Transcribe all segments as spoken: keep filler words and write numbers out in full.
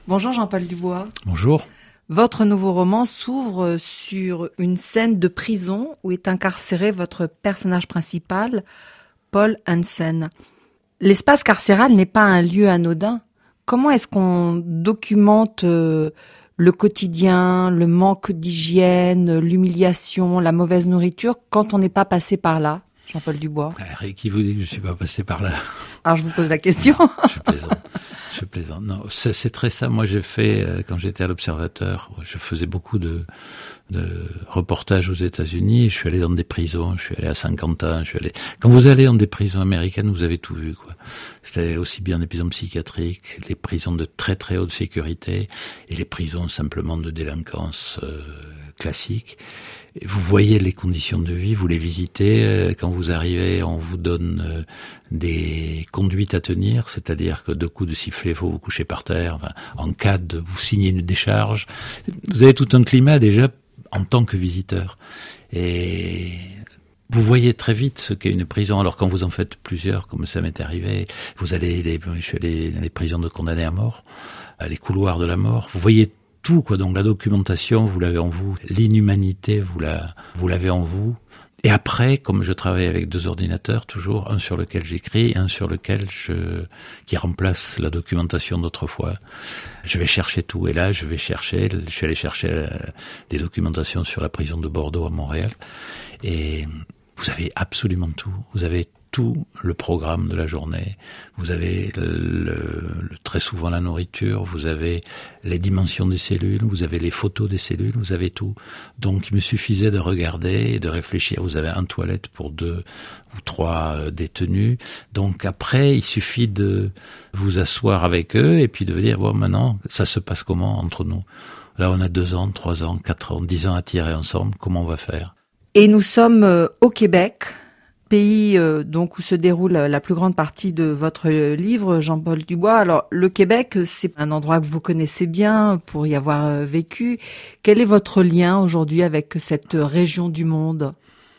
Bonjour Jean-Paul Dubois. Bonjour. Votre nouveau roman s'ouvre sur une scène de prison où est incarcéré votre personnage principal, Paul Hansen. L'espace carcéral n'est pas un lieu anodin. Comment est-ce qu'on documente euh, le quotidien, le manque d'hygiène, l'humiliation, la mauvaise nourriture quand on n'est pas passé par là, Jean-Paul Dubois? Et qui vous dit que je suis pas passé par là? Alors je vous pose la question. Non, je plaisante. Je plaisante. Non, c'est, c'est très ça. Moi, j'ai fait, euh, quand j'étais à l'Observateur, je faisais beaucoup de, de reportages aux États-Unis. Je suis allé dans des prisons. Je suis allé à Saint-Quentin. Je suis allé. Quand vous allez dans des prisons américaines, vous avez tout vu, quoi. C'était aussi bien des prisons psychiatriques, les prisons de très très haute sécurité et les prisons simplement de délinquance euh, classique. Et vous voyez les conditions de vie, vous les visitez. Quand vous arrivez, on vous donne euh, des conduites à tenir, c'est-à-dire que deux coups de sifflet, il faut vous coucher par terre. Enfin, en cas de, vous signez une décharge. Vous avez tout un climat déjà en tant que visiteur. Et vous voyez très vite ce qu'est une prison. Alors quand vous en faites plusieurs, comme ça m'est arrivé, vous allez les, je suis allé dans les prisons de condamnés à mort, les couloirs de la mort. Vous voyez tout, quoi. Donc la documentation, vous l'avez en vous. L'inhumanité, vous la, vous l'avez en vous. Et après, comme je travaille avec deux ordinateurs, toujours, un sur lequel j'écris et un sur lequel je, qui remplace la documentation d'autrefois, je vais chercher tout. Et là, je vais chercher, je suis allé chercher euh, des documentations sur la prison de Bordeaux à Montréal. Et vous avez absolument tout. Vous avez tout le programme de la journée. Vous avez le, le, le, très souvent la nourriture, vous avez les dimensions des cellules, vous avez les photos des cellules, vous avez tout. Donc il me suffisait de regarder et de réfléchir. Vous avez une toilette pour deux ou trois euh, détenus. Donc après, il suffit de vous asseoir avec eux et puis de dire, bon, maintenant, ça se passe comment entre nous? Là, on a deux ans, trois ans, quatre ans, dix ans à tirer ensemble. Comment on va faire? Et nous sommes euh, au Québec, pays euh, donc où se déroule la plus grande partie de votre livre, Jean-Paul Dubois. Alors, le Québec, c'est un endroit que vous connaissez bien pour y avoir euh, vécu. Quel est votre lien aujourd'hui avec cette région du monde?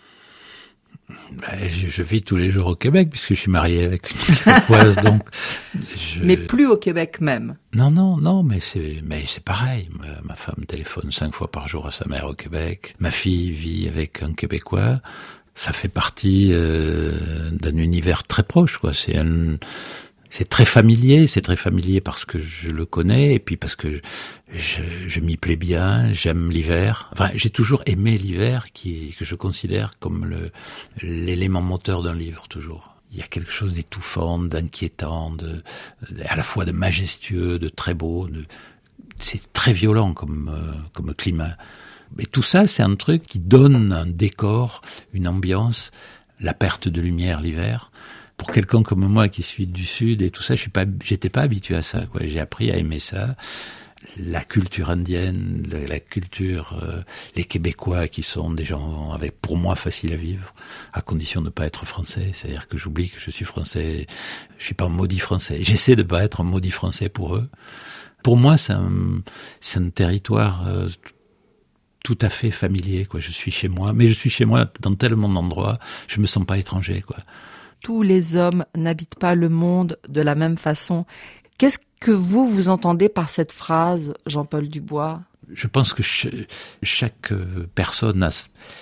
Ben, je, je vis tous les jours au Québec puisque je suis marié avec une Québécoise, donc. Je... Mais plus au Québec même. Non, non, non, mais c'est, mais c'est pareil. Ma, ma femme téléphone cinq fois par jour à sa mère au Québec. Ma fille vit avec un Québécois. Ça fait partie euh, d'un univers très proche, quoi. C'est un, c'est très familier, c'est très familier parce que je le connais et puis parce que je, je m'y plais bien. J'aime l'hiver. Enfin, j'ai toujours aimé l'hiver, qui que je considère comme le l'élément moteur d'un livre toujours. Il y a quelque chose d'étouffant, d'inquiétant, de, à la fois de majestueux, de très beau. De, c'est très violent comme euh, comme climat. Mais tout ça, c'est un truc qui donne un décor, une ambiance, la perte de lumière l'hiver. Pour quelqu'un comme moi qui suis du Sud et tout ça, je suis pas, j'étais pas habitué à ça, quoi. J'ai appris à aimer ça. La culture indienne, la culture, euh, les Québécois qui sont des gens avec, pour moi, faciles à vivre, à condition de ne pas être français. C'est-à-dire que j'oublie que je suis français. Je suis pas un maudit français. J'essaie de pas être un maudit français pour eux. Pour moi, c'est un, c'est un territoire, euh, tout à fait familier, quoi. Je suis chez moi, mais je suis chez moi dans tellement d'endroits, je me sens pas étranger, quoi. Tous les hommes n'habitent pas le monde de la même façon. Qu'est-ce que vous, vous entendez par cette phrase, Jean-Paul Dubois? Je pense que ch- chaque personne a,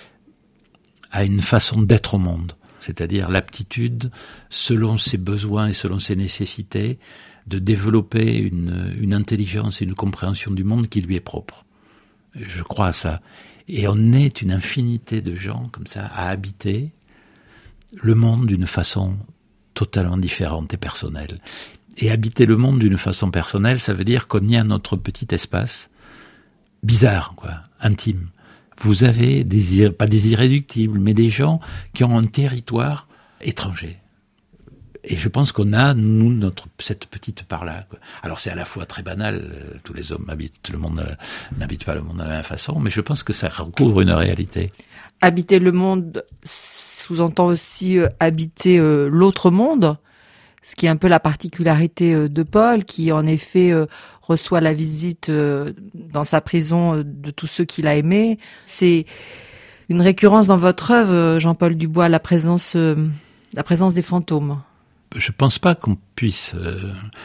a une façon d'être au monde, c'est-à-dire l'aptitude, selon ses besoins et selon ses nécessités, de développer une, une intelligence et une compréhension du monde qui lui est propre. Je crois à ça. Et on est une infinité de gens comme ça à habiter le monde d'une façon totalement différente et personnelle. Et habiter le monde d'une façon personnelle, ça veut dire qu'on y a notre petit espace bizarre, quoi, intime. Vous avez des, pas des irréductibles, mais des gens qui ont un territoire étranger. Et je pense qu'on a, nous, notre, cette petite part-là, quoi. Alors c'est à la fois très banal, euh, tous les hommes habitent le monde, euh, n'habitent pas le monde de la même façon, mais je pense que ça recouvre une réalité. Habiter le monde sous-entend aussi euh, habiter euh, l'autre monde, ce qui est un peu la particularité euh, de Paul, qui en effet euh, reçoit la visite euh, dans sa prison euh, de tous ceux qu'il a aimés. C'est une récurrence dans votre œuvre, Jean-Paul Dubois, la présence, euh, la présence des fantômes. Je pense pas qu'on puisse euh,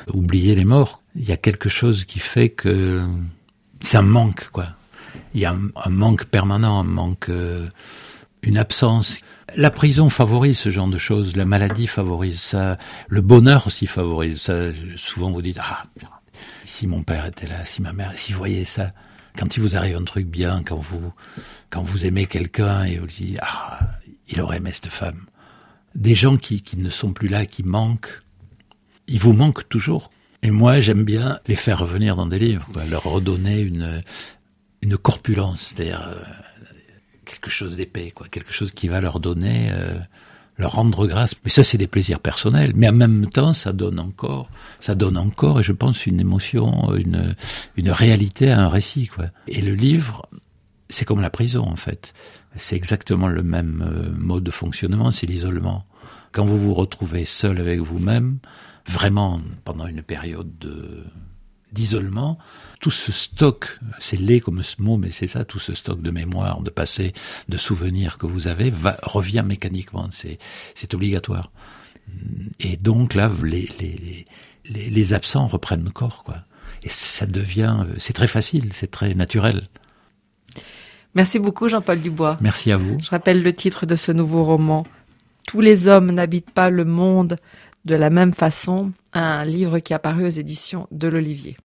oublier les morts. Il y a quelque chose qui fait que c'est un manque, quoi. Il y a un, un manque permanent, un manque, euh, une absence. La prison favorise ce genre de choses, la maladie favorise ça, le bonheur aussi favorise ça. Souvent vous dites, ah, si mon père était là, si ma mère, si vous voyez ça, quand il vous arrive un truc bien, quand vous, quand vous aimez quelqu'un et vous dites, ah, il aurait aimé cette femme. Des gens qui, qui ne sont plus là, qui manquent, ils vous manquent toujours. Et moi, j'aime bien les faire revenir dans des livres, quoi, leur redonner une, une corpulence, c'est-à-dire euh, quelque chose d'épais, quoi, quelque chose qui va leur donner, euh, leur rendre grâce. Mais ça, c'est des plaisirs personnels. Mais en même temps, ça donne encore, ça donne encore, et je pense, une émotion, une, une réalité à un récit, quoi. Et le livre, c'est comme la prison, en fait. C'est exactement le même euh, mode de fonctionnement, c'est l'isolement. Quand vous vous retrouvez seul avec vous-même, vraiment, pendant une période de, d'isolement, tout ce stock, c'est laid comme ce mot, mais c'est ça, tout ce stock de mémoire, de passé, de souvenirs que vous avez, va, revient mécaniquement, c'est, c'est obligatoire. Et donc là, les, les, les, les absents reprennent le corps, quoi. Et ça devient, c'est très facile, c'est très naturel. Merci beaucoup Jean-Paul Dubois. Merci à vous. Je rappelle le titre de ce nouveau roman, Tous les hommes n'habitent pas le monde de la même façon, un livre qui est apparu aux éditions de l'Olivier.